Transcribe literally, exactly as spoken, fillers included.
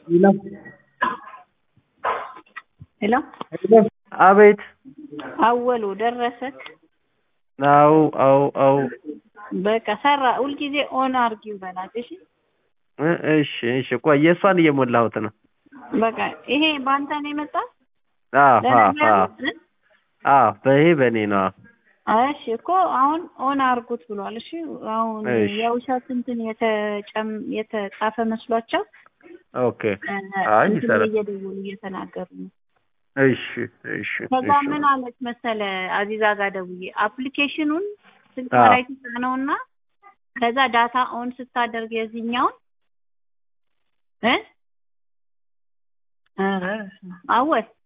Hello. Hello? Hello. አቤት አወሉ ደረሰት አው አው አው በቃ ሰራ ሁልጊዜ ኦን አርጊው በላት እሺ እሺ እሺ ቆይ የሷን እየሞላሁት ነው በቃ ይሄ ባንተ ነው የመጣ አዎ አዎ አዎ በይሄ በኔ ነው እሺ እኮ አሁን ኦን አርጉት ብሏል እሺ አሁን የውሸት እንትን የተጨም የተጻፈ መስሏቸው ኦኬ አይ ሰራ እየደወሉ እየተናገሩ ነው እሺ እሺ ከዛ ምን አለች መሰለ አዚዛ ጋር ደውዬ አፕሊኬሽኑን ስልክ ላይ ተነውና ከዛ ዳታ ኦን ስታደርግ የዚህኛው እ አረ አወስ